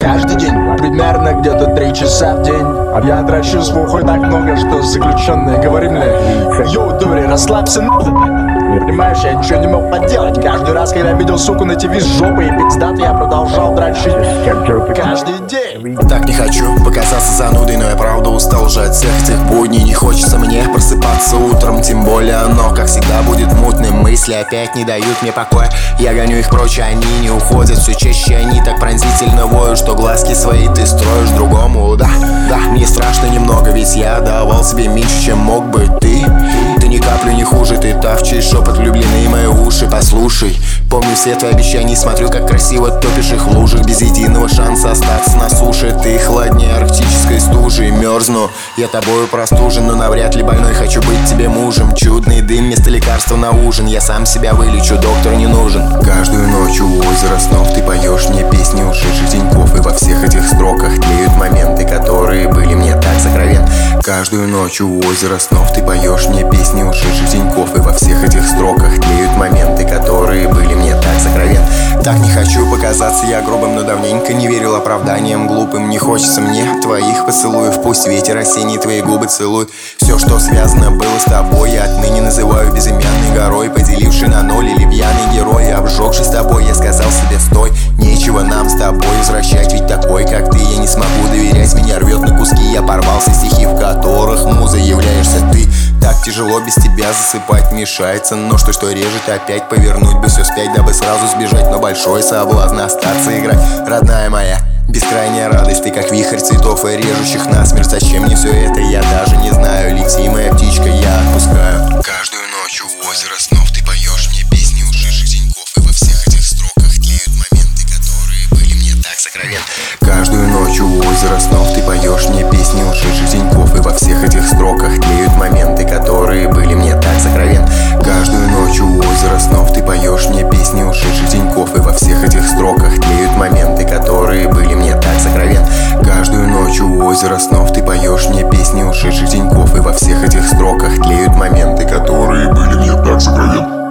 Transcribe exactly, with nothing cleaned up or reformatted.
каждый день, примерно где-то три часа в день. Я трачу свой хуй так много, что заключенные говори мне: йоу, дури, расслабься, понимаешь, я ничего не мог поделать. Каждый раз, когда видел суку на ТВ с жопой и пиздат, я продолжал дрочить каждый день. Так не хочу показаться занудой, но я правда устал уже от всех этих будней. Не хочется мне просыпаться утром, тем более оно, как всегда, будет мутным. Мысли опять не дают мне покоя, я гоню их прочь, а они не уходят. Все чаще они так пронзительно воют, что глазки свои ты строишь другому. Да, да, мне страшно немного, ведь я давал себе меньше, чем мог бы ты. Ты ни каплю не хуже, ты та, в чей шепот влюблены мои уши. Послушай, помню все твои обещания, смотрю, как красиво топишь их в лужах. Без единого шанса остаться на суше, ты холоднее арктической стужи. Мерзну, я тобою простужен, но навряд ли больной, хочу быть тебе мужем. Чудный дым вместо лекарства на ужин, я сам себя вылечу, доктор не нужен. Каждую ночь у озера снов ты поешь мне песни ушедших деньков, и во всех этих строках тлеют моменты, которые были мне так сокровенны. Каждую ночь у озера снов ты поешь мне песни ушедших деньков, и во всех этих строках тлеют моменты, которые были мне так сокровенны. Так не хочу показаться я грубым, но давненько не верил оправданиям глупым. Не хочется мне твоих поцелуев, пусть ветер осенний твои губы целует. Все, что связано было с тобой, я отныне называю безымянной горой, поделивший на ноль или пьяный герой. Обжегшись тобой, я сказал себе: стой, нечего нам с тобой возвращать, ведь такой, как ты, я не смогу доверять. Меня рвет на куски, я порвался, стихи, в которых муза являешься ты. Так тяжело без тебя засыпать, мешается нож, что, что режет, опять повернуть бы все спять, дабы сразу сбежать, но большой соблазн остаться играть. Родная моя, бескрайняя радость, ты как вихрь цветов и режущих насмерть. Зачем мне все это, я даже не знаю. Лети, моя птичка, я отпускаю. Каждую ночь у озера снов ты поешь мне песни ушедших деньков, и во всех этих строках тлеют моменты, которые были мне так сокровенны. Каждую ночь у озера снов ты поешь мне песни ушедших деньков, и во всех этих строках тлеют моменты, которые были мне так сокровенны. Каждую ночь у озера снов ты поешь мне песни ушедших деньков, и во всех этих строках тлеют моменты, которые были мне так сокровенны. Каждую ночь у озера снов ты поешь мне песни ушедших деньков, и во всех этих строках тлеют моменты, которые были мне так сокровенны.